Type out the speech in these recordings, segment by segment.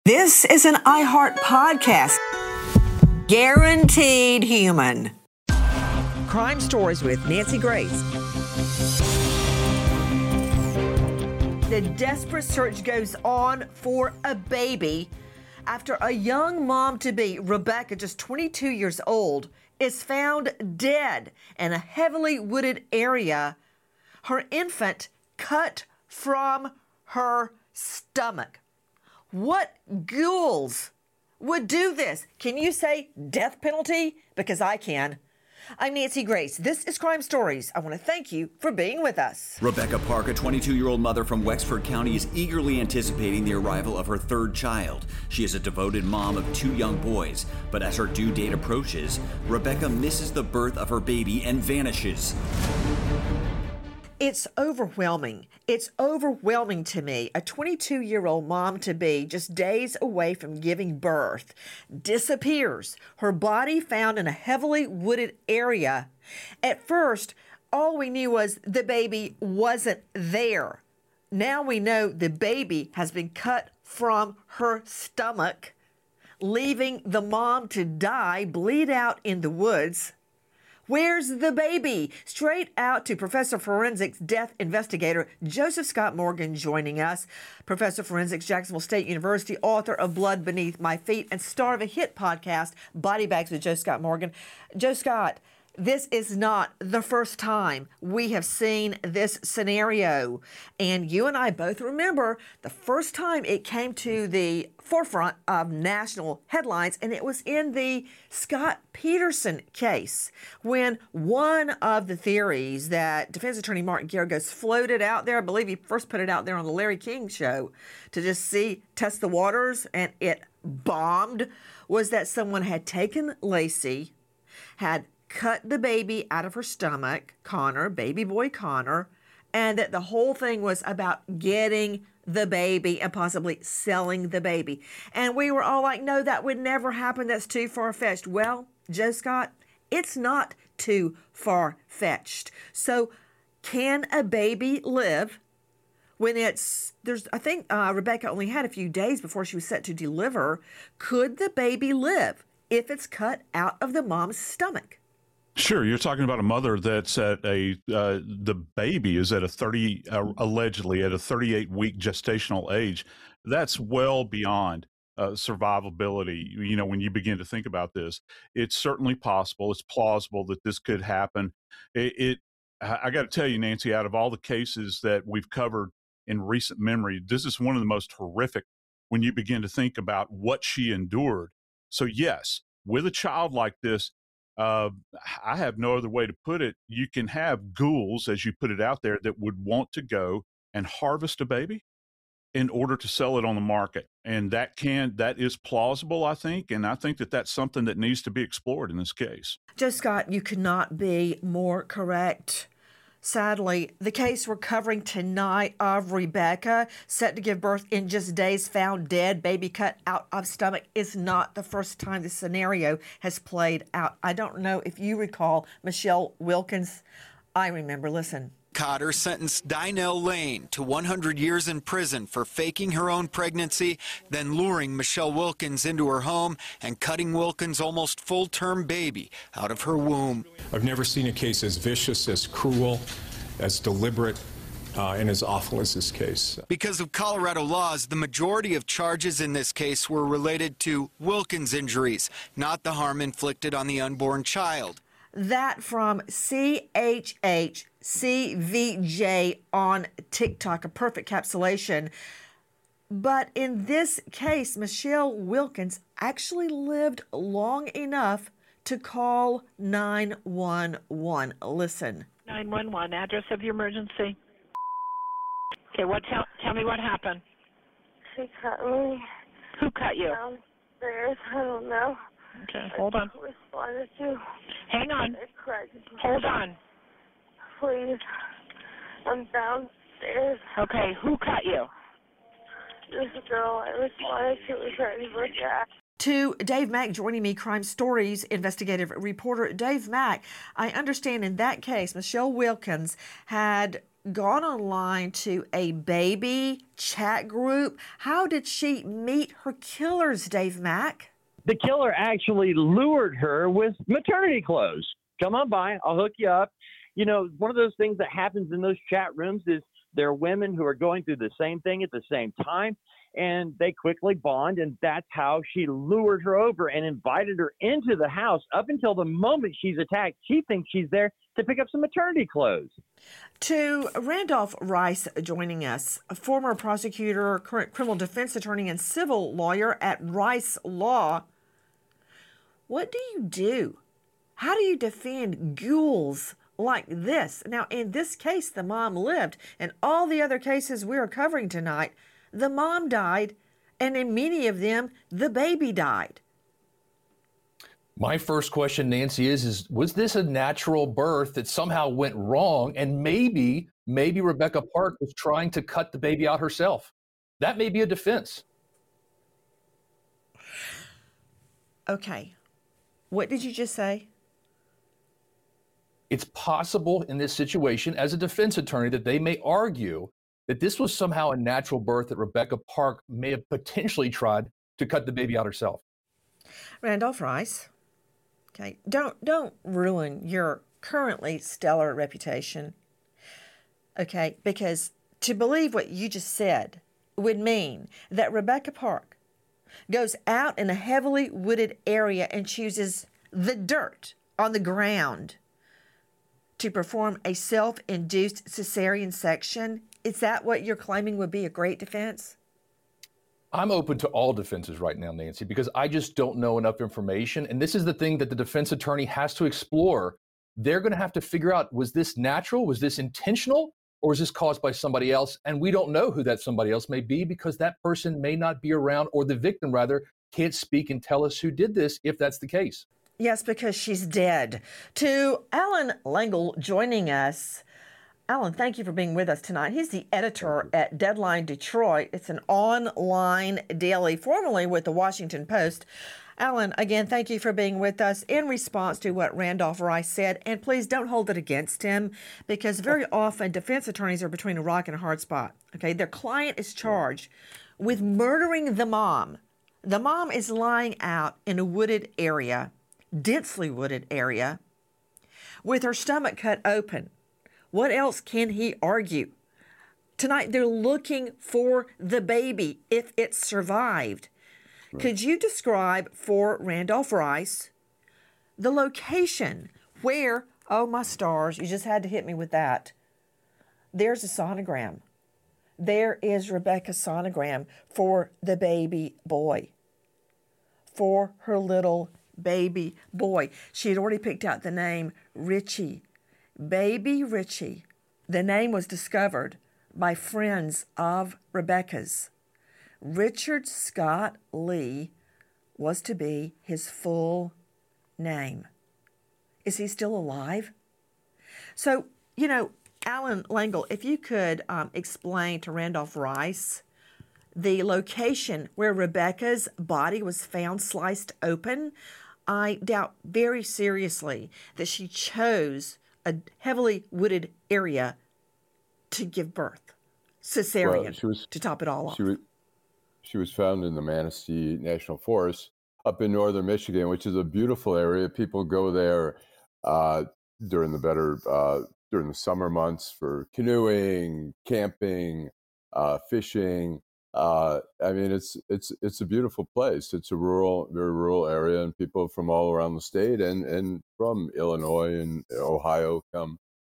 This is an iHeart podcast. Guaranteed human. Crime Stories with Nancy Grace. The desperate search goes on for a baby after a young mom-to-be, Rebecca, just 22 years old, is found dead in a heavily wooded area. Her infant cut from her stomach. What ghouls would do this? Can you say death penalty? Because I can. I'm Nancy Grace. This is Crime Stories. I want to thank you for being with us. Rebecca Park, a 22-year-old mother from Wexford County, is eagerly anticipating the arrival of her third child. She is a devoted mom of 2 young boys, but as her due date approaches, Rebecca misses the birth of her baby and vanishes. It's overwhelming. It's overwhelming to me. A 22-year-old mom-to-be, just days away from giving birth, disappears. Her body found in a heavily wooded area. At first, all we knew was the baby wasn't there. Now we know the baby has been cut from her stomach, leaving the mom to die, bleed out in the woods. Where's the baby? Straight out to Professor Forensics death investigator Joseph Scott Morgan joining us. Professor Forensics, Jacksonville State University, author of Blood Beneath My Feet, and star of a hit podcast, Body Bags with Joe Scott Morgan. Joe Scott, this is not the first time we have seen this scenario. And you and I both remember the first time it came to the forefront of national headlines, and it was in the Scott Peterson case, when one of the theories that defense attorney Martin Geragos floated out there, I believe he first put it out there on the Larry King show to just test the waters, and it bombed, was that someone had taken Lacey, had cut the baby out of her stomach, Connor, baby boy Connor, and that the whole thing was about getting the baby and possibly selling the baby. And we were all like, no, that would never happen. That's too far-fetched. Well, Joe Scott, it's not too far-fetched. So can a baby live when I think Rebecca only had a few days before she was set to deliver. Could the baby live if it's cut out of the mom's stomach? Sure, you're talking about a mother that's at the baby is at allegedly at a 38-week gestational age. That's well beyond survivability. You know, when you begin to think about this, it's certainly possible. It's plausible that this could happen. I got to tell you, Nancy, out of all the cases that we've covered in recent memory, this is one of the most horrific when you begin to think about what she endured. So yes, with a child like this, I have no other way to put it. You can have ghouls, as you put it out there, that would want to go and harvest a baby in order to sell it on the market. And that is plausible, I think. And I think that that's something that needs to be explored in this case. Joe Scott, you could not be more correct. Sadly, the case we're covering tonight of Rebecca, set to give birth in just days, found dead, baby cut out of stomach, is not the first time this scenario has played out. I don't know if you recall Michelle Wilkins. I remember. Listen. Cotter sentenced Dynell Lane to 100 years in prison for faking her own pregnancy, then luring Michelle Wilkins into her home and cutting Wilkins' almost full-term baby out of her womb. I've never seen a case as vicious, as cruel, as deliberate, and as awful as this case. Because of Colorado laws, the majority of charges in this case were related to Wilkins' injuries, not the harm inflicted on the unborn child. That from CHHCVJ on TikTok, a perfect capsulation. But in this case, Michelle Wilkins actually lived long enough to call 911. Listen. 911, address of your emergency. Okay, tell me what happened. She cut me. Who cut you? Downstairs, I don't know. Okay, hold on. Responded to. Hang on. Hold on. Please. I'm downstairs. Okay, who cut you? This girl I responded to was ready for Jack. To Dave Mack joining me, Crime Stories investigative reporter. Dave Mack, I understand in that case, Michelle Wilkins had gone online to a baby chat group. How did she meet her killers, Dave Mack? The killer actually lured her with maternity clothes. Come on by, I'll hook you up. You know, one of those things that happens in those chat rooms is there are women who are going through the same thing at the same time, and they quickly bond, and that's how she lured her over and invited her into the house. Up until the moment she's attacked, she thinks she's there to pick up some maternity clothes. To Randolph Rice joining us, a former prosecutor, current criminal defense attorney, and civil lawyer at Rice Law. What do you do? How do you defend ghouls like this? Now, in this case, the mom lived. In all the other cases we are covering tonight, the mom died, and in many of them, the baby died. My first question, Nancy, is was this a natural birth that somehow went wrong, and maybe Rebecca Park was trying to cut the baby out herself? That may be a defense. Okay. What did you just say? It's possible in this situation, as a defense attorney, that they may argue that this was somehow a natural birth that Rebecca Park may have potentially tried to cut the baby out herself. Randolph Rice, okay, don't ruin your currently stellar reputation, okay, because to believe what you just said would mean that Rebecca Park goes out in a heavily wooded area and chooses the dirt on the ground to perform a self-induced cesarean section. Is that what you're claiming would be a great defense? I'm open to all defenses right now, Nancy, because I just don't know enough information. And this is the thing that the defense attorney has to explore. They're going to have to figure out, was this natural? Was this intentional? Or was this caused by somebody else? And we don't know who that somebody else may be, because that person may not be around, or the victim rather can't speak and tell us who did this if that's the case. Yes, because she's dead. To Alan Langle joining us. Alan, thank you for being with us tonight. He's the editor at Deadline Detroit. It's an online daily, formerly with the Washington Post. Alan, again, thank you for being with us in response to what Randolph Rice said. And please don't hold it against him, because very often defense attorneys are between a rock and a hard spot. Okay, their client is charged with murdering the mom. The mom is lying out in a wooded area, densely wooded area, with her stomach cut open. What else can he argue? Tonight, they're looking for the baby if it survived. Right. Could you describe for Randolph Rice the location where, oh my stars, you just had to hit me with that. There's a sonogram. There is Rebecca's sonogram for the baby boy, for her little baby boy. She had already picked out the name Richie. Baby Richie. The name was discovered by friends of Rebecca's. Richard Scott Lee was to be his full name. Is he still alive? So, you know, Alan Langle, if you could explain to Randolph Rice the location where Rebecca's body was found sliced open. I doubt very seriously that she chose a heavily wooded area to give birth, cesarean, to top it all off. She was found in the Manistee National Forest up in northern Michigan, which is a beautiful area. People go there during the summer months for canoeing, camping, fishing. I mean, it's a beautiful place. It's a very rural area, and people from all around the state and from Illinois and Ohio come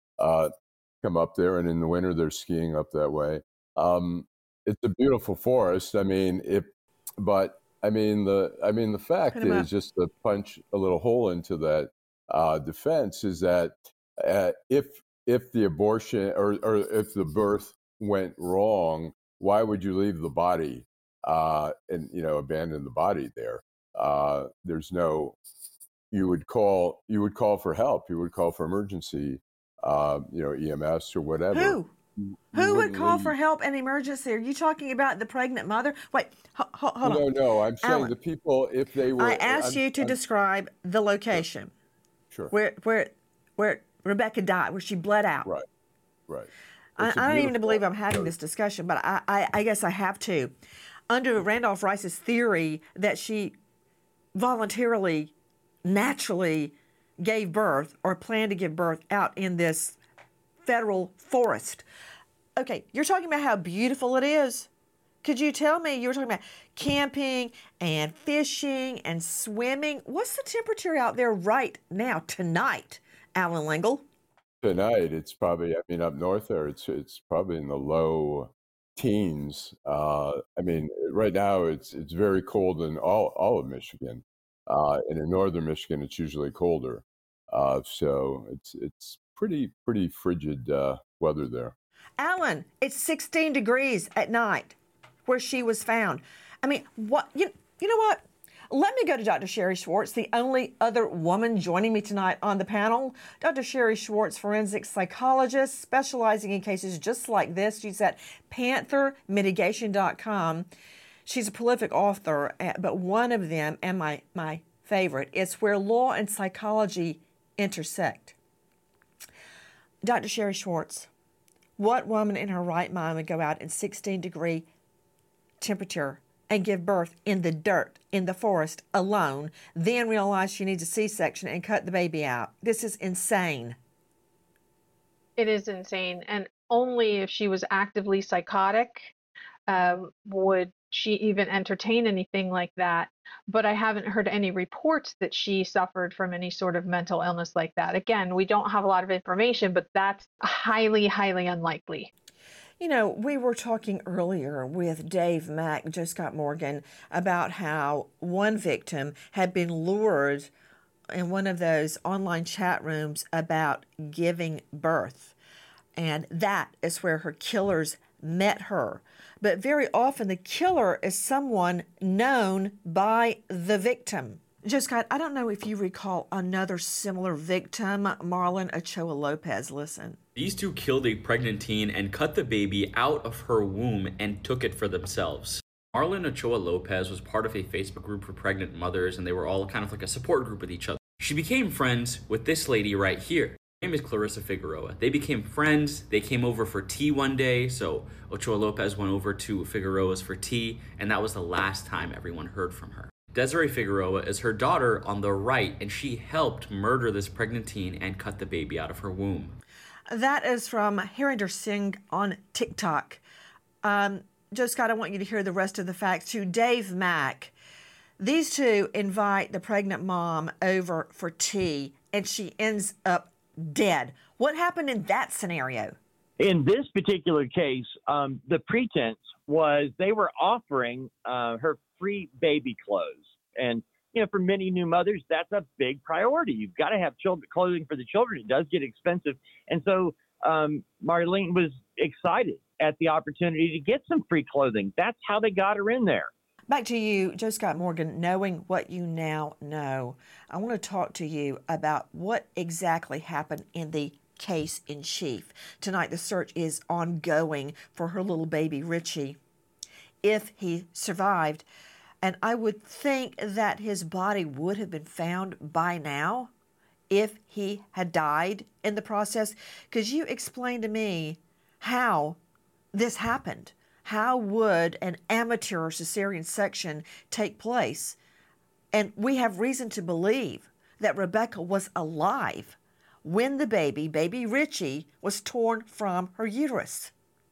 up there, and in the winter they're skiing up that way. It's a beautiful forest. I mean, the fact is, just to punch a little hole into that defense, is that if the abortion or if the birth went wrong, why would you leave the body and abandon the body there? There's no. You would call for help. You would call for emergency, EMS or whatever. Who? you Who would wouldn't call leave. for help and emergency? Are you talking about the pregnant mother? Wait, hold on. No, I'm saying Alan, the people, if they were. I asked you to describe the location Sure. where Rebecca died, where she bled out. Right, right. I It's a don't even beautiful believe I'm having area. this discussion, but I guess I have to. Under Randolph Rice's theory that she voluntarily, naturally gave birth or planned to give birth out in this federal forest. Okay, you're talking about how beautiful it is. Could you tell me, you were talking about camping and fishing and swimming. What's the temperature out there right now, tonight, Alan Lingle? Tonight, it's probably, up north there, it's probably in the low teens. Right now, it's very cold in all of Michigan. And in northern Michigan, it's usually colder. So it's pretty frigid weather there. Alan, it's 16 degrees at night where she was found. What? You know what? Let me go to Dr. Sherry Schwartz, the only other woman joining me tonight on the panel. Dr. Sherry Schwartz, forensic psychologist, specializing in cases just like this. She's at panthermitigation.com. She's a prolific author, but one of them, and my favorite, is Where Law and Psychology Intersect. Dr. Sherry Schwartz, what woman in her right mind would go out in 16-degree temperature and give birth in the dirt, in the forest, alone, then realize she needs a C-section and cut the baby out? This is insane. It is insane. And only if she was actively psychotic would she even entertain anything like that. But I haven't heard any reports that she suffered from any sort of mental illness like that. Again, we don't have a lot of information, but that's highly, highly unlikely. You know, we were talking earlier with Dave Mack, Joe Scott Morgan, about how one victim had been lured in one of those online chat rooms about giving birth. And that is where her killers met her. But very often the killer is someone known by the victim. Joe Scott, I don't know if you recall another similar victim, Marlon Ochoa Lopez. Listen. These two killed a pregnant teen and cut the baby out of her womb and took it for themselves. Marlon Ochoa Lopez was part of a Facebook group for pregnant mothers, and they were all kind of like a support group with each other. She became friends with this lady right here. Her name is Clarissa Figueroa. They became friends. They came over for tea one day, so Ochoa Lopez went over to Figueroa's for tea, and that was the last time everyone heard from her. Desiree Figueroa is her daughter on the right, and she helped murder this pregnant teen and cut the baby out of her womb. That is from Harinder Singh on TikTok. Joe Scott, I want you to hear the rest of the facts to Dave Mack. These two invite the pregnant mom over for tea, and she ends up dead. What happened in that scenario? In this particular case, the pretense was they were offering her free baby clothes. And, for many new mothers, that's a big priority. You've got to have clothing for the children. It does get expensive. And so Marlene was excited at the opportunity to get some free clothing. That's how they got her in there. Back to you, Joe Scott Morgan, knowing what you now know. I want to talk to you about what exactly happened in the case in chief. Tonight, the search is ongoing for her little baby, Richie, if he survived. And I would think that his body would have been found by now if he had died in the process. Could you explain to me how this happened? How would an amateur cesarean section take place? And we have reason to believe that Rebecca was alive when the baby Richie, was torn from her uterus.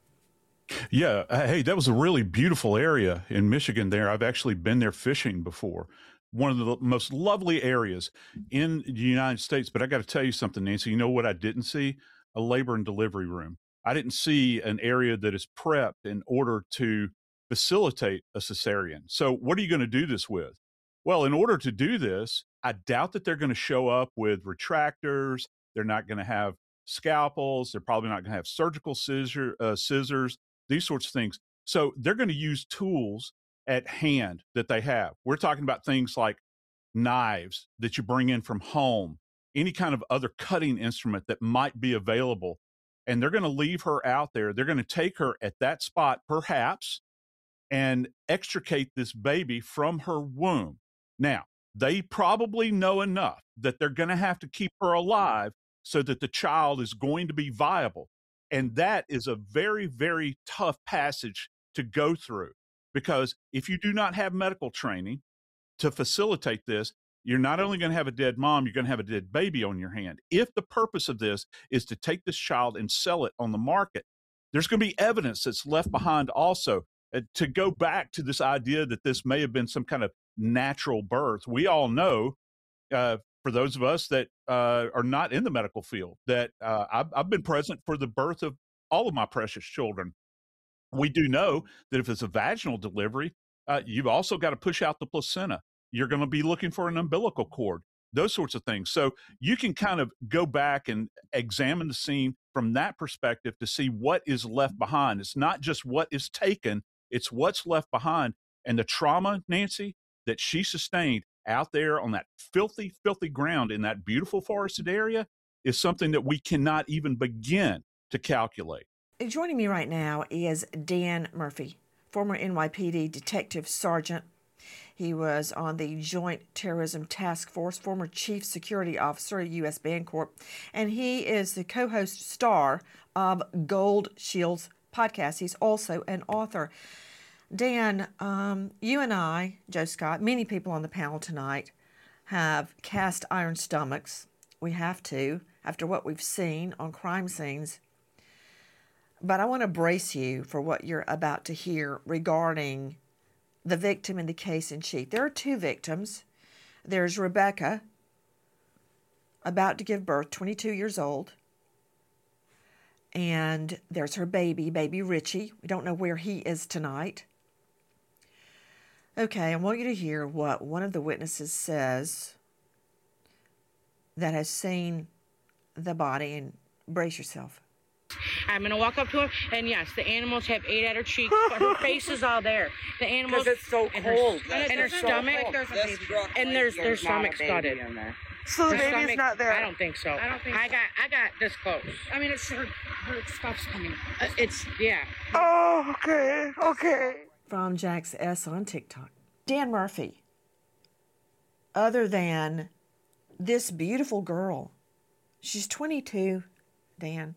Yeah. Hey, that was a really beautiful area in Michigan there. I've actually been there fishing before. One of the most lovely areas in the United States. But I got to tell you something, Nancy. You know what I didn't see? A labor and delivery room. I didn't see an area that is prepped in order to facilitate a cesarean. So what are you going to do this with? Well, in order to do this, I doubt that they're going to show up with retractors. They're not going to have scalpels. They're probably not going to have surgical scissors, these sorts of things. So they're going to use tools at hand that they have. We're talking about things like knives that you bring in from home, any kind of other cutting instrument that might be available. and they're going to leave her out there. They're going to take her at that spot, perhaps, and extricate this baby from her womb. Now, they probably know enough that they're going to have to keep her alive so that the child is going to be viable. And that is a very, very tough passage to go through, because if you do not have medical training to facilitate this, you're not only going to have a dead mom, you're going to have a dead baby on your hand. If the purpose of this is to take this child and sell it on the market, there's going to be evidence that's left behind also. To go back to this idea that this may have been some kind of natural birth, we all know, for those of us that are not in the medical field, that I've been present for the birth of all of my precious children. We do know that if it's a vaginal delivery, you've also got to push out the placenta. You're going to be looking for an umbilical cord, those sorts of things. So you can kind of go back and examine the scene from that perspective to see what is left behind. It's not just what is taken, it's what's left behind. And the trauma, Nancy, that she sustained out there on that filthy, filthy ground in that beautiful forested area is something that we cannot even begin to calculate. Joining me right now is Dan Murphy, former NYPD Detective Sergeant. He was on the Joint Terrorism Task Force, former Chief Security Officer at U.S. Bancorp, and he is the co-host star of Gold Shields podcast. He's also an author. Dan, you and I, Joe Scott, many people on the panel tonight have cast iron stomachs. We have to, after what we've seen on crime scenes. But I want to brace you for what you're about to hear regarding the victim in the case in chief. There are two victims. There's Rebecca, about to give birth, 22 years old. And there's her baby Richie. We don't know where he is tonight. Okay, I want you to hear what one of the witnesses says that has seen the body, and brace yourself. I'm going to walk up to her, and yes, the animals have ate at her cheeks, but her face is all there. The animals, because it's so cold. And her stomach, and their stomach's gutted. So the baby's not there? I don't think so. I got this close. I mean, it's her stuff's coming. Yeah. Oh, okay. From Jax S on TikTok. Dan Murphy, other than this beautiful girl, she's 22, Dan,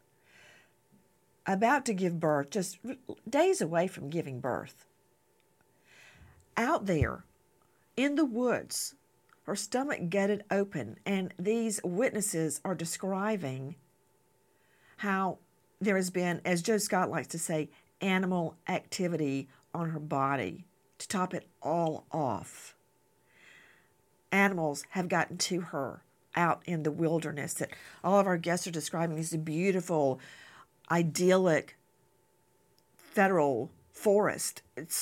about to give birth, just days away from giving birth. Out there in the woods, her stomach gutted open, and these witnesses are describing how there has been, as Joe Scott likes to say, animal activity on her body to top it all off. Animals have gotten to her out in the wilderness that all of our guests are describing this beautiful, idyllic federal forest.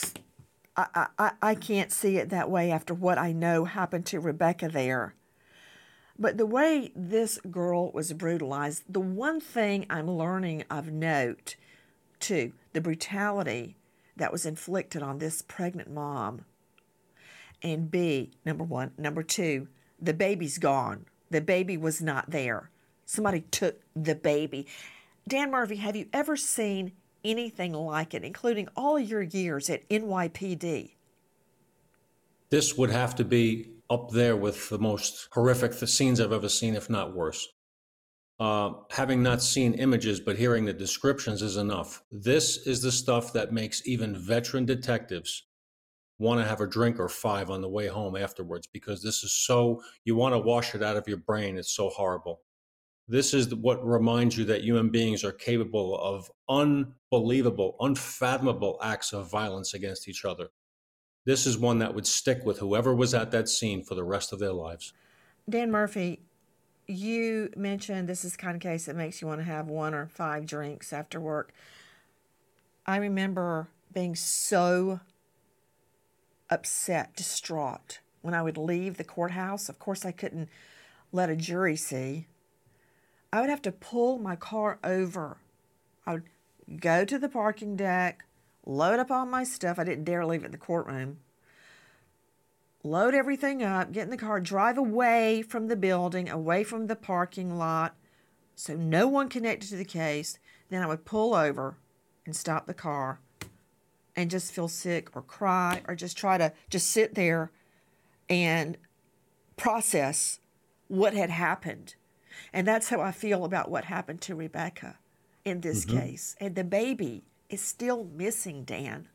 I can't see it that way after what I know happened to Rebecca there. But the way this girl was brutalized, the one thing I'm learning of note, too, the brutality that was inflicted on this pregnant mom. And B, number one. Number two, the baby's gone. The baby was not there. Somebody took the baby. Dan Murphy, have you ever seen anything like it, including all of your years at NYPD? This would have to be up there with the most horrific scenes I've ever seen, if not worse. Having not seen images, but hearing the descriptions is enough. This is the stuff that makes even veteran detectives want to have a drink or five on the way home afterwards, because this is so, you want to wash it out of your brain. It's so horrible. This is what reminds you that human beings are capable of unbelievable, unfathomable acts of violence against each other. This is one that would stick with whoever was at that scene for the rest of their lives. Dan Murphy, you mentioned this is the kind of case that makes you want to have 1 or 5 drinks after work. I remember being so upset, distraught, when I would leave the courthouse. Of course, I couldn't let a jury see. I would have to pull my car over. I would go to the parking deck, load up all my stuff. I didn't dare leave it in the courtroom. Load everything up, get in the car, drive away from the building, away from the parking lot, so no one connected to the case. Then I would pull over and stop the car and just feel sick or cry or just try to just sit there and process what had happened. And that's how I feel about what happened to Rebecca in this case. And the baby is still missing, Dan.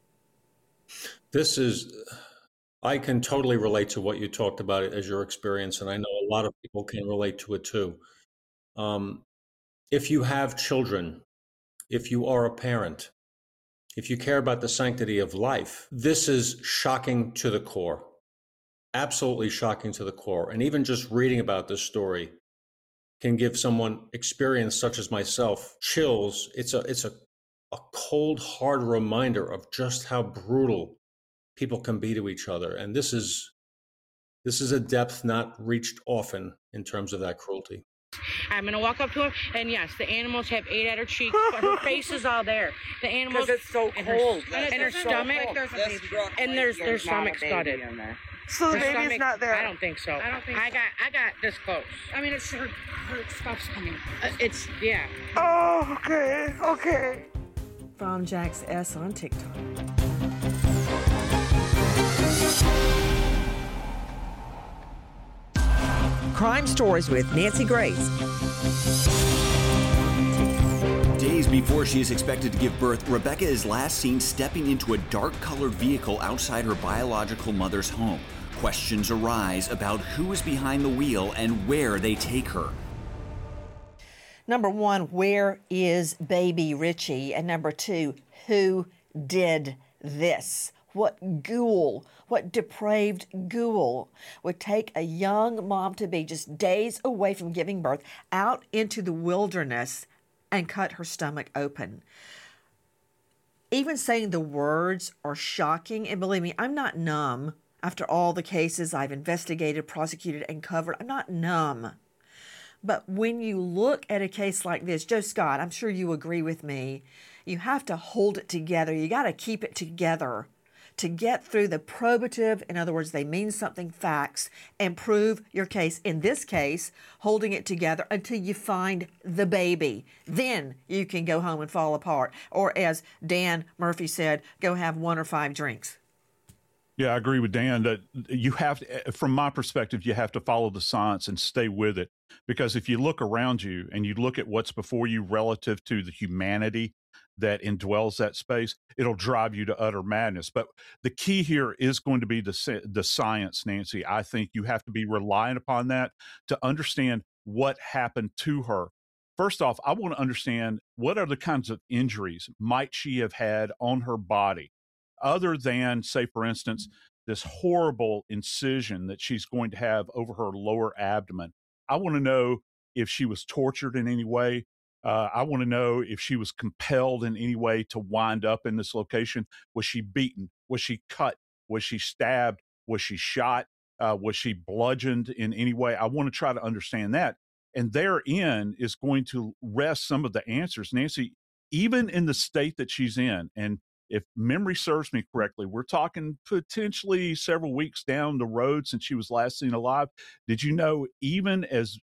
I can totally relate to what you talked about as your experience, and I know a lot of people can relate to it too. If you have children, if you are a parent, if you care about the sanctity of life, this is shocking to the core. Absolutely shocking to the core. And even just reading about this story can give someone experience such as myself chills. It's a cold, hard reminder of just how brutal people can be to each other. And this is a depth not reached often in terms of that cruelty. I'm going to walk up to her, and yes, the animals have ate at her cheeks, but her face is all there. The animals, because it's so cold. And her stomach, and their stomach's gutted. So the Her baby's stomach- not there. I don't think so. I don't think I so. got this close. I mean, it's her stuff's coming. It's yeah. Oh, okay, okay. From Jax S on TikTok. Crime Stories with Nancy Grace. Days before she is expected to give birth, Rebecca is last seen stepping into a dark-colored vehicle outside her biological mother's home. Questions arise about who is behind the wheel and where they take her. Number one, where is baby Richie? And number two, who did this? What ghoul, what depraved ghoul would take a young mom-to-be just days away from giving birth out into the wilderness and cut her stomach open? Even saying the words are shocking, and believe me, I'm not numb. After all the cases I've investigated, prosecuted, and covered, I'm not numb. But when you look at a case like this, Joe Scott, I'm sure you agree with me, you have to hold it together. You got to keep it together to get through the probative, in other words, they mean something, facts, and prove your case. In this case, holding it together until you find the baby. Then you can go home and fall apart. Or as Dan Murphy said, go have 1 or 5 drinks. Yeah, I agree with Dan that you have to, from my perspective, you have to follow the science and stay with it. Because if you look around you and you look at what's before you relative to the humanity that indwells that space, it'll drive you to utter madness. But the key here is going to be the science, Nancy. I think you have to be reliant upon that to understand what happened to her. First off, I want to understand what are the kinds of injuries might she have had on her body, other than, say, for instance, this horrible incision that she's going to have over her lower abdomen. I want to know if she was tortured in any way. I want to know if she was compelled in any way to wind up in this location. Was she beaten? Was she cut? Was she stabbed? Was she shot? Was she bludgeoned in any way? I want to try to understand that. And therein is going to rest some of the answers. Nancy, even in the state that she's in, and if memory serves me correctly, we're talking potentially several weeks down the road since she was last seen alive. Did you know, even as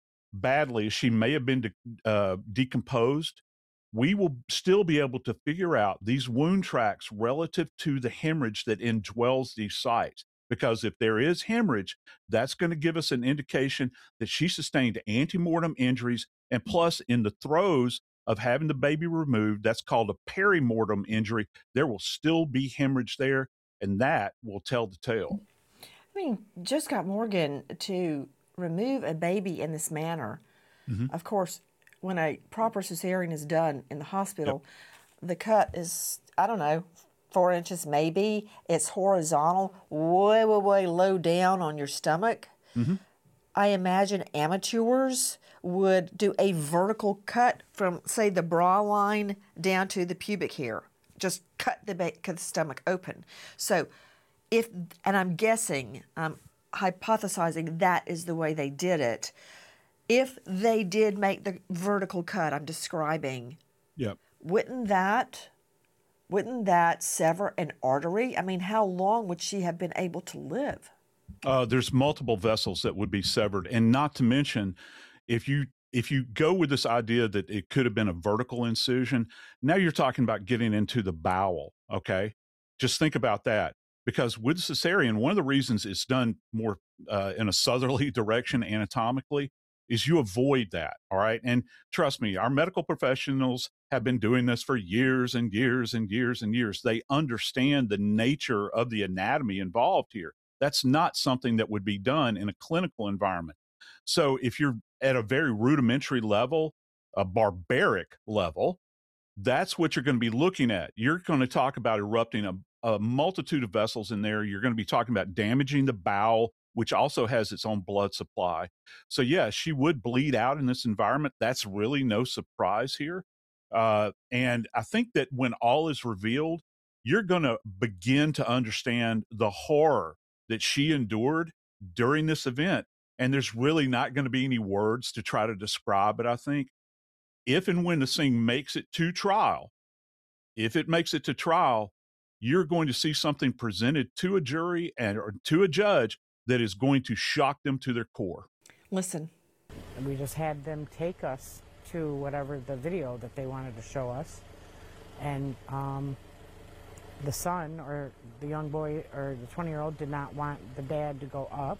badly as she may have been decomposed, we will still be able to figure out these wound tracks relative to the hemorrhage that indwells these sites. Because if there is hemorrhage, that's going to give us an indication that she sustained antemortem injuries. And plus, in the throes of having the baby removed, that's called a perimortem injury, there will still be hemorrhage there, and that will tell the tale. I mean, Joe Scott Morgan, to remove a baby in this manner, of course, when a proper cesarean is done in the hospital, the cut is, I don't know, 4 inches maybe. It's horizontal, way, way, way low down on your stomach. I imagine amateurs would do a vertical cut from, say, the bra line down to the pubic hair. Just cut the stomach open. So if, and I'm guessing, hypothesizing that is the way they did it. If they did make the vertical cut I'm describing, wouldn't that sever an artery? I mean, how long would she have been able to live? There's multiple vessels that would be severed, and not to mention, if if you go with this idea that it could have been a vertical incision, now you're talking about getting into the bowel. Okay. Just think about that. Because with cesarean, one of the reasons it's done more in a southerly direction anatomically is you avoid that. All right. And trust me, our medical professionals have been doing this for years and years and years and years. They understand the nature of the anatomy involved here. That's not something that would be done in a clinical environment. So if you're at a very rudimentary level, a barbaric level, that's what you're going to be looking at. You're going to talk about erupting a multitude of vessels in there. You're going to be talking about damaging the bowel, which also has its own blood supply. So yeah, she would bleed out in this environment. That's really no surprise here. And I think that when all is revealed, you're going to begin to understand the horror that she endured during this event. And there's really not going to be any words to try to describe it, I think. If and when this thing makes it to trial, if it makes it to trial, you're going to see something presented to a jury or to a judge that is going to shock them to their core. Listen. And we just had them take us to whatever the video that they wanted to show us. And the son or the young boy or the 20-year-old did not want the dad to go up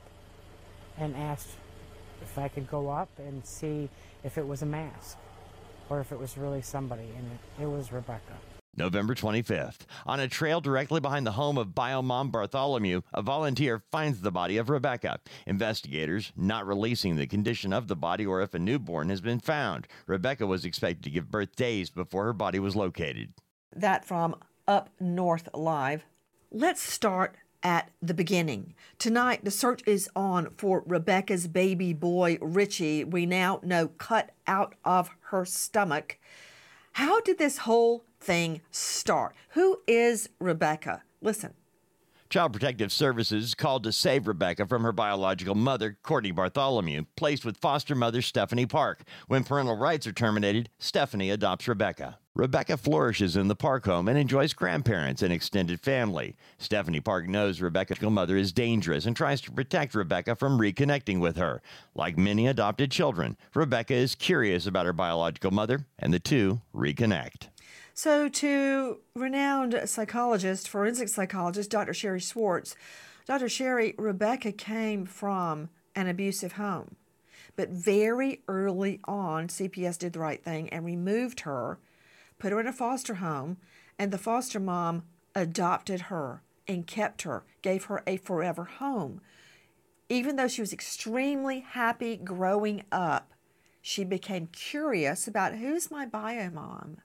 and asked if I could go up and see if it was a mask or if it was really somebody, and it was Rebecca. November 25th. On a trail directly behind the home of biomom Bartholomew, a volunteer finds the body of Rebecca. Investigators not releasing the condition of the body or if a newborn has been found. Rebecca was expected to give birth days before her body was located. That from Up North Live. Let's start at the beginning. Tonight, the search is on for Rebecca's baby boy, Richie. We now know cut out of her stomach. How did this whole thing start? Who is Rebecca? Listen. Child Protective Services called to save Rebecca from her biological mother, Courtney Bartholomew, placed with foster mother Stephanie Park. When parental rights are terminated, Stephanie adopts Rebecca. Rebecca flourishes in the Park home and enjoys grandparents and extended family. Stephanie Park knows Rebecca's mother is dangerous and tries to protect Rebecca from reconnecting with her. Like many adopted children, Rebecca is curious about her biological mother, and the two reconnect. So to renowned psychologist, forensic psychologist, Dr. Sherry Swartz, Dr. Sherry, Rebecca came from an abusive home. But very early on, CPS did the right thing and removed her, put her in a foster home, and the foster mom adopted her and kept her, gave her a forever home. Even though she was extremely happy growing up, she became curious about who's my bio mom.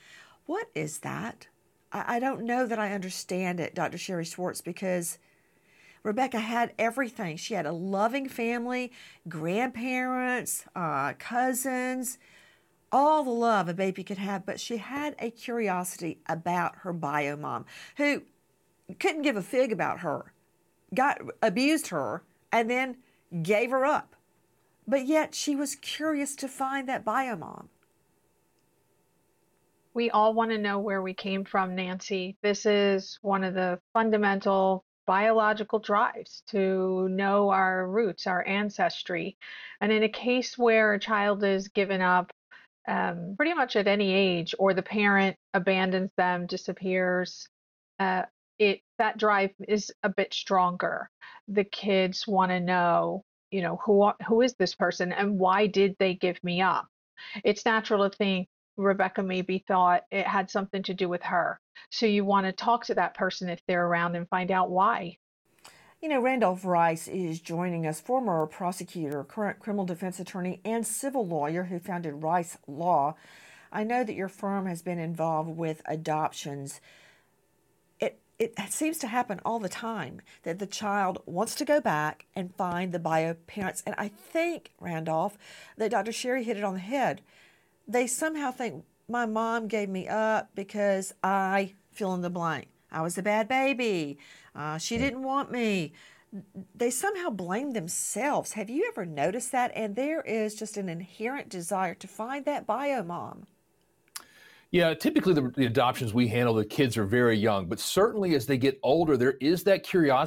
What is that? I don't know that I understand it, Dr. Sherry Swartz, because Rebecca had everything. She had a loving family, grandparents, cousins, all the love a baby could have, but she had a curiosity about her bio mom who couldn't give a fig about her, abused her, and then gave her up. But yet she was curious to find that bio mom. We all want to know where we came from, Nancy. This is one of the fundamental biological drives to know our roots, our ancestry. And in a case where a child is given up pretty much at any age, or the parent abandons them, disappears, that drive is a bit stronger. The kids want to know, who is this person and why did they give me up? It's natural to think Rebecca maybe thought it had something to do with her. So you want to talk to that person if they're around and find out why. Randolph Rice is joining us, former prosecutor, current criminal defense attorney, and civil lawyer who founded Rice Law. I know that your firm has been involved with adoptions. It seems to happen all the time that the child wants to go back and find the bio parents. And I think, Randolph, that Dr. Sherry hit it on the head. They somehow think my mom gave me up because I fill in the blank. I was a bad baby. She didn't want me. They somehow blame themselves. Have you ever noticed that? And there is just an inherent desire to find that bio mom. Yeah, typically the adoptions we handle, the kids are very young, but certainly as they get older, there is that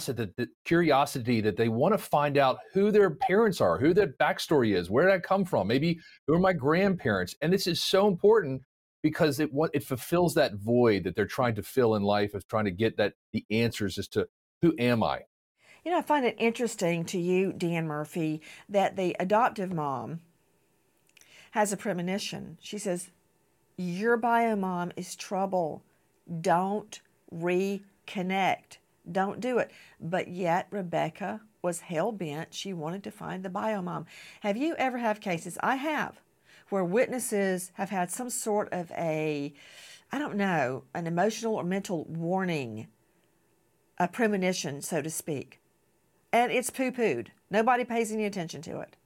curiosity that they want to find out who their parents are, who their backstory is, where did I come from, maybe who are my grandparents. And this is so important because it fulfills that void that they're trying to fill in life, of trying to get the answers as to who am I. You know, I find it interesting to you, Dan Murphy, that the adoptive mom has a premonition. She says, your bio mom is trouble. Don't reconnect. Don't do it. But yet Rebecca was hell-bent. She wanted to find the bio mom. Have you ever had cases? I have, where witnesses have had some sort of an emotional or mental warning, a premonition, so to speak, and it's poo-pooed. Nobody pays any attention to it.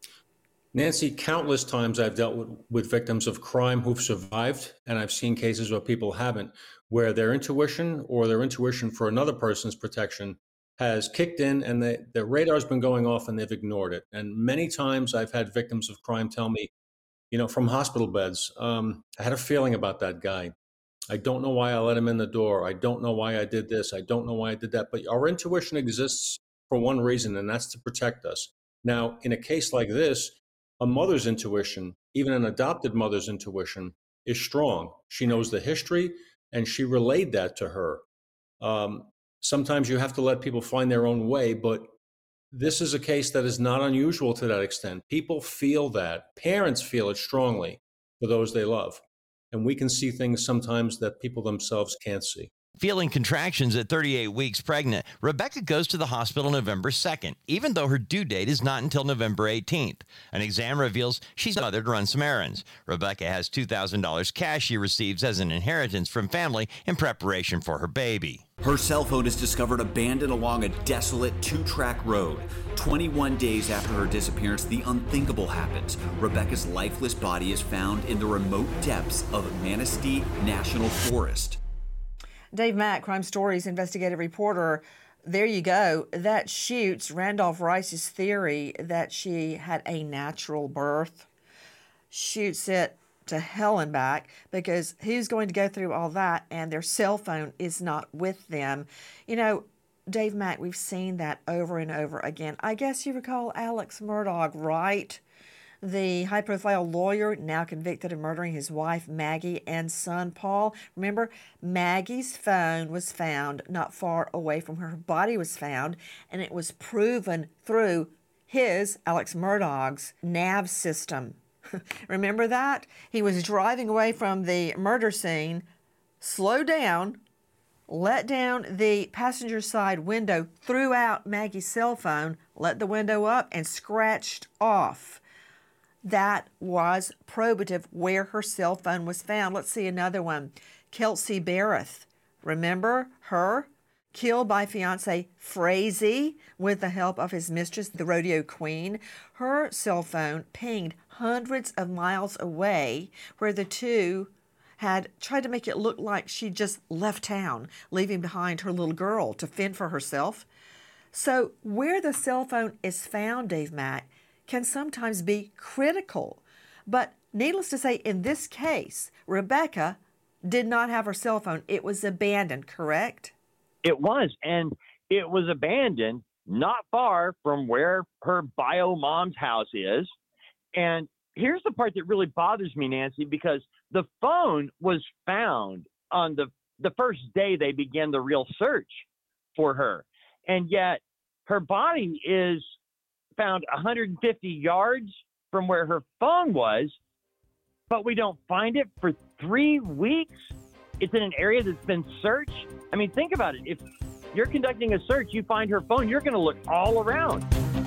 Nancy, countless times I've dealt with victims of crime who've survived, and I've seen cases where people haven't, where their intuition or their intuition for another person's protection has kicked in and the radar's been going off and they've ignored it. And many times I've had victims of crime tell me, from hospital beds, I had a feeling about that guy. I don't know why I let him in the door. I don't know why I did this. I don't know why I did that. But our intuition exists for one reason, and that's to protect us. Now, in a case like this, a mother's intuition, even an adopted mother's intuition, is strong. She knows the history, and she relayed that to her. Sometimes you have to let people find their own way, but this is a case that is not unusual to that extent. People feel that. Parents feel it strongly for those they love. And we can see things sometimes that people themselves can't see. Feeling contractions at 38 weeks pregnant, Rebecca goes to the hospital November 2nd, even though her due date is not until November 18th. An exam reveals she's a mother to run some errands. Rebecca has $2,000 cash she receives as an inheritance from family in preparation for her baby. Her cell phone is discovered abandoned along a desolate 2-track road. 21 days after her disappearance, the unthinkable happens. Rebecca's lifeless body is found in the remote depths of Manistee National Forest. Dave Mack, Crime Stories investigative reporter. There you go. That shoots Randolph Rice's theory that she had a natural birth. Shoots it to hell and back, because who's going to go through all that and their cell phone is not with them? Dave Mack, we've seen that over and over again. I guess you recall Alex Murdaugh, right? The high-profile lawyer now convicted of murdering his wife, Maggie, and son, Paul. Remember, Maggie's phone was found not far away from her. Her body was found, and it was proven through Alex Murdaugh's nav system. Remember that? He was driving away from the murder scene, slowed down, let down the passenger side window, threw out Maggie's cell phone, let the window up, and scratched off. That was probative where her cell phone was found. Let's see another one. Kelsey Barrett. Remember her? Killed by fiancé Frazee with the help of his mistress, the rodeo queen. Her cell phone pinged hundreds of miles away, where the two had tried to make it look like she just left town, leaving behind her little girl to fend for herself. So where the cell phone is found, Dave Mack, can sometimes be critical. But needless to say, in this case, Rebecca did not have her cell phone. It was abandoned, correct? It was, and it was abandoned not far from where her bio mom's house is. And here's the part that really bothers me, Nancy, because the phone was found on the first day they began the real search for her. And yet her body is found 150 yards from where her phone was, but we don't find it for 3 weeks. It's in an area that's been searched. I mean, think about it. If you're conducting a search, you find her phone, you're going to look all around.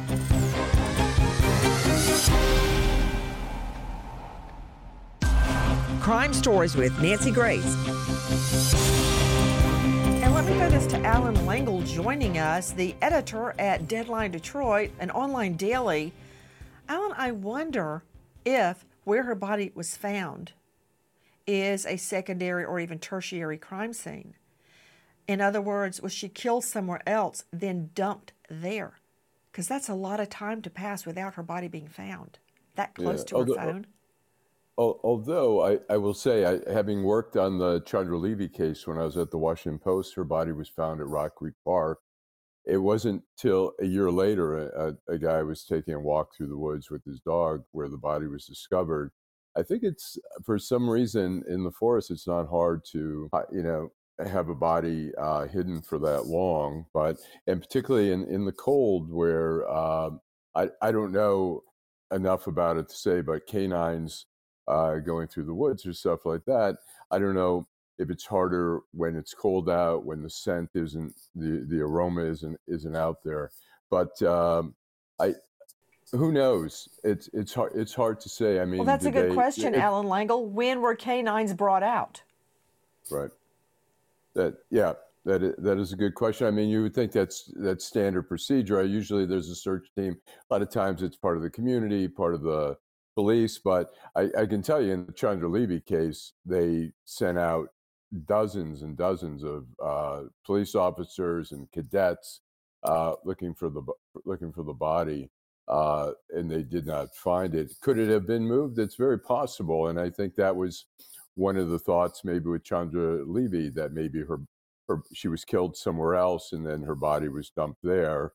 Crime Stories with Nancy Grace. And let me go this to Alan Langle joining us, the editor at Deadline Detroit, an online daily. Alan, I wonder if where her body was found is a secondary or even tertiary crime scene. In other words, was she killed somewhere else, then dumped there? Because that's a lot of time to pass without her body being found. That close to her phone. Although I will say, having worked on the Chandra Levy case when I was at the Washington Post, her body was found at Rock Creek Park. It wasn't till a year later a guy was taking a walk through the woods with his dog where the body was discovered. I think it's, for some reason in the forest, it's not hard to, have a body hidden for that long. And particularly in the cold where I don't know enough about it to say, but canines going through the woods or stuff like that, I don't know if it's harder when it's cold out, when the scent isn't, the aroma isn't out there. But who knows? It's hard to say. I mean, well, that's a good question, Alan Langle. When were canines brought out? Right. That is a good question. I mean, you would think that's standard procedure. Usually there's a search team. A lot of times it's part of the community, part of the police. But I can tell you in the Chandra Levy case, they sent out dozens and dozens of police officers and cadets looking for the body, and they did not find it. Could it have been moved? It's very possible, and I think that was one of the thoughts maybe with Chandra Levy, that maybe she was killed somewhere else and then her body was dumped there.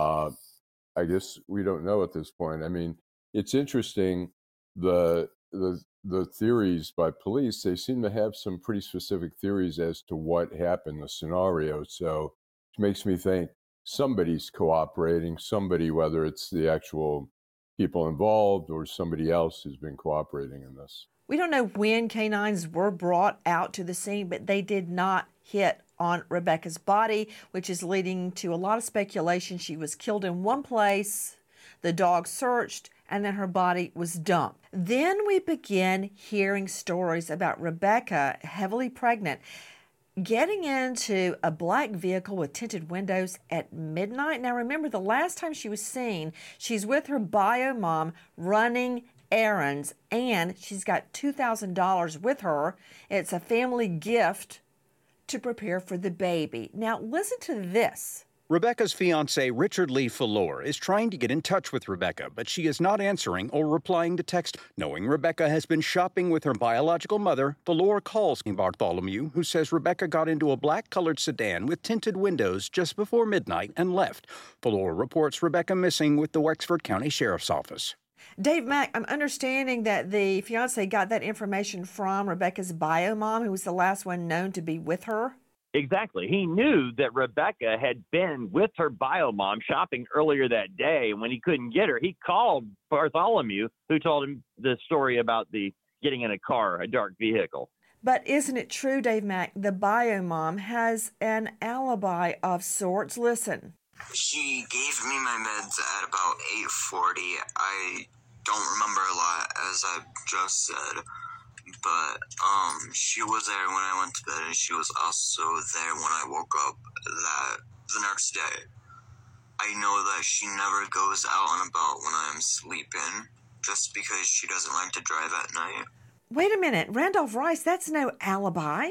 I guess we don't know at this point. I mean, it's interesting, the theories by police, they seem to have some pretty specific theories as to what happened, the scenario. So it makes me think somebody's cooperating, whether it's the actual people involved or somebody else who's been cooperating in this. We don't know when canines were brought out to the scene, but they did not hit on Rebecca's body, which is leading to a lot of speculation. She was killed in one place, the dog searched, and then her body was dumped. Then we begin hearing stories about Rebecca, heavily pregnant, getting into a black vehicle with tinted windows at midnight. Now remember, the last time she was seen, she's with her bio mom running errands, and she's got $2,000 with her. It's a family gift to prepare for the baby. Now listen to this. Rebecca's fiancé, Richard Lee Fallour, is trying to get in touch with Rebecca, but she is not answering or replying to text. Knowing Rebecca has been shopping with her biological mother, Fallour calls Bartholomew, who says Rebecca got into a black-colored sedan with tinted windows just before midnight and left. Fallour reports Rebecca missing with the Wexford County Sheriff's Office. Dave Mack, I'm understanding that the fiancé got that information from Rebecca's bio mom, who was the last one known to be with her. Exactly. He knew that Rebecca had been with her bio mom shopping earlier that day. And when he couldn't get her, he called Bartholomew, who told him the story about the getting in a car, a dark vehicle. But isn't it true, Dave Mack, the bio mom has an alibi of sorts? Listen. She gave me my meds at about 8:40. I don't remember a lot, as I just said. But she was there when I went to bed, and she was also there when I woke up the next day. I know that she never goes out and about when I'm sleeping, just because she doesn't like to drive at night. Wait a minute, Randolph Rice, that's no alibi.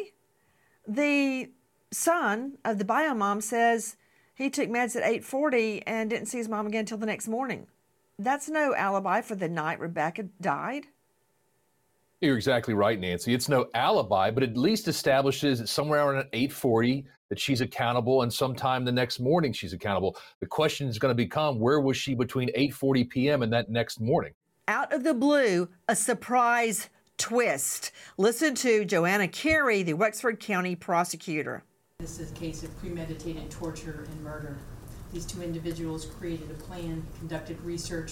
The son of the bio mom says he took meds at 8:40 and didn't see his mom again until the next morning. That's no alibi for the night Rebecca died. You're exactly right, Nancy. It's no alibi, but at least establishes that somewhere around 8:40 that she's accountable, and sometime the next morning she's accountable. The question is going to become, where was she between 8:40 p.m. and that next morning? Out of the blue, a surprise twist. Listen to Joanna Carey, the Wexford County prosecutor. This is a case of premeditated torture and murder. These two individuals created a plan, conducted research.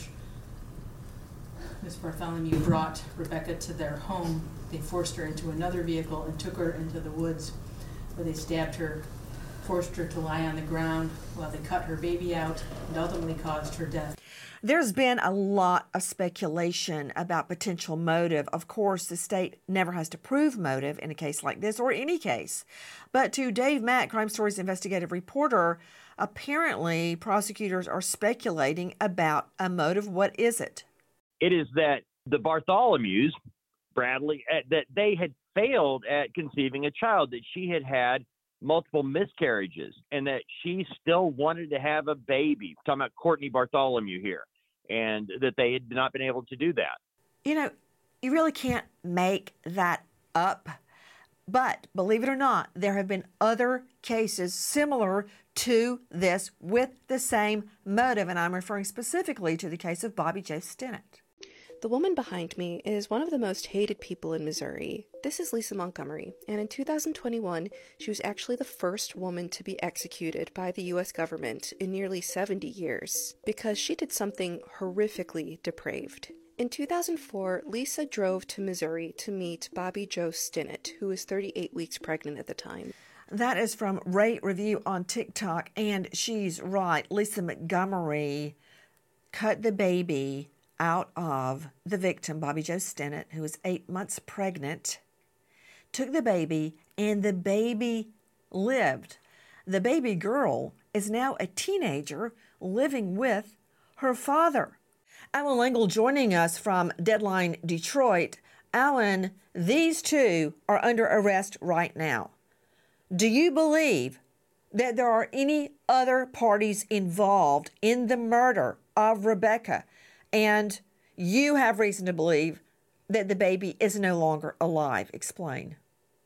Ms. Bartholomew brought Rebecca to their home. They forced her into another vehicle and took her into the woods, where they stabbed her, forced her to lie on the ground while they cut her baby out, and ultimately caused her death. There's been a lot of speculation about potential motive. Of course, the state never has to prove motive in a case like this, or any case. But to Dave Mack, Crime Stories investigative reporter, apparently prosecutors are speculating about a motive. What is it? It is that the Bartholomews, Bradley, that they had failed at conceiving a child, that she had had multiple miscarriages, and that she still wanted to have a baby. I'm talking about Courtney Bartholomew here, and that they had not been able to do that. You know, You really can't make that up. But believe it or not, there have been other cases similar to this with the same motive, and I'm referring specifically to the case of Bobby Joe Stinnett. The woman behind me is one of the most hated people in Missouri. This is Lisa Montgomery, and in 2021, she was actually the first woman to be executed by the U.S. government in nearly 70 years because she did something horrifically depraved. In 2004, Lisa drove to Missouri to meet Bobby Joe Stinnett, who was 38 weeks pregnant at the time. That is from Rate Review on TikTok, and she's right. Lisa Montgomery cut the baby out of the victim, Bobby Joe Stinnett, who was 8 months pregnant, took the baby, and the baby lived. The baby girl is now a teenager living with her father. Alan L'Engle joining us from Deadline Detroit. Alan, these two are under arrest right now. Do you believe that there are any other parties involved in the murder of Rebecca? And you have reason to believe that the baby is no longer alive. Explain.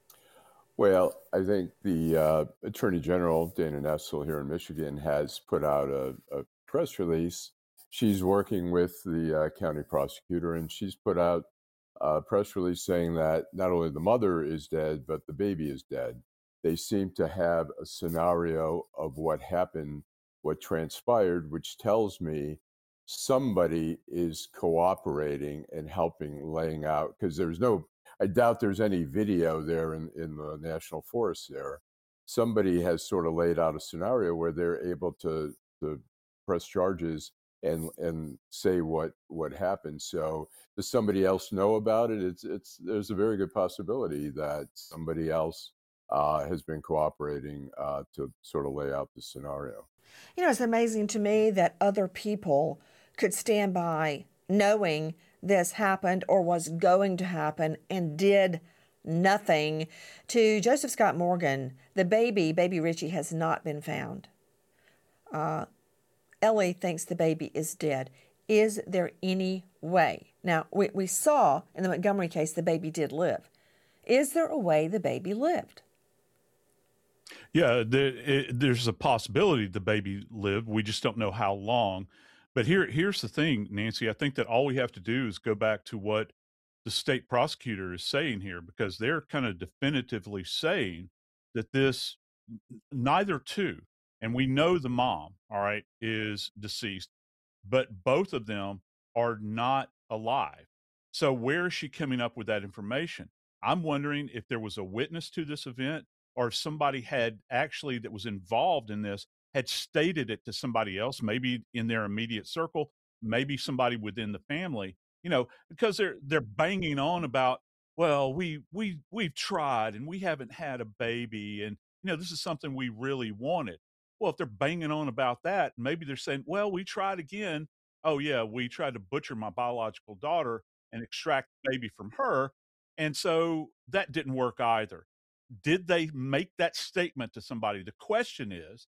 Well, I think the Attorney General, Dana Nessel, here in Michigan, has put out a press release. She's working with the county prosecutor, and she's put out a press release saying that not only the mother is dead, but the baby is dead. They seem to have a scenario of what happened, what transpired, which tells me somebody is cooperating and helping, laying out, because I doubt there's any video there in the National Forest there. Somebody has sort of laid out a scenario where they're able to press charges and say what happened. So does somebody else know about it? There's a very good possibility that somebody else has been cooperating to sort of lay out the scenario. You know, it's amazing to me that other people could stand by knowing this happened or was going to happen and did nothing. To Joseph Scott Morgan, the baby Richie, has not been found. Ellie thinks the baby is dead. Is there any way? Now, we saw in the Montgomery case the baby did live. Is there a way the baby lived? Yeah, there's a possibility the baby lived. We just don't know how long. But here's the thing, Nancy. I think that all we have to do is go back to what the state prosecutor is saying here, because they're kind of definitively saying that this, neither two, and we know the mom, all right, is deceased, but both of them are not alive. So where is she coming up with that information? I'm wondering if there was a witness to this event, or if somebody had actually that was involved in this had stated it to somebody else, maybe in their immediate circle, maybe somebody within the family, because they're banging on about, well, we've tried and we haven't had a baby, and this is something we really wanted. Well, if they're banging on about that, maybe they're saying, well, we tried again. Oh yeah, we tried to butcher my biological daughter and extract the baby from her, and so that didn't work either. Did they make that statement to somebody? The question is,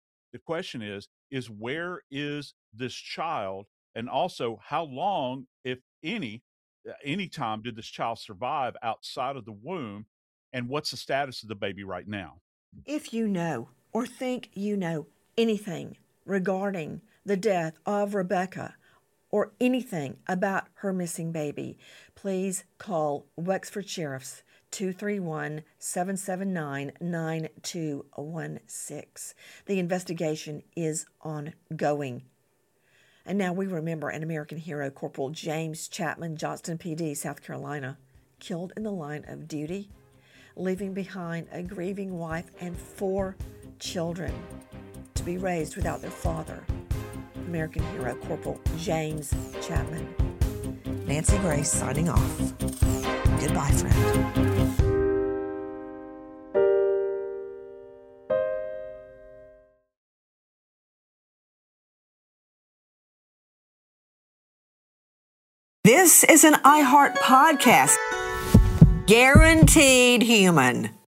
where is this child? And also, how long, if any time did this child survive outside of the womb? And what's the status of the baby right now? If you know or think you know anything regarding the death of Rebecca or anything about her missing baby, please call Wexford Sheriff's 231-779-9216. The investigation is ongoing. And now we remember an American hero, Corporal James Chapman, Johnston PD, South Carolina, killed in the line of duty, leaving behind a grieving wife and 4 children to be raised without their father. American hero, Corporal James Chapman. Nancy Grace signing off. Goodbye, friend. This is an iHeart podcast. Guaranteed human.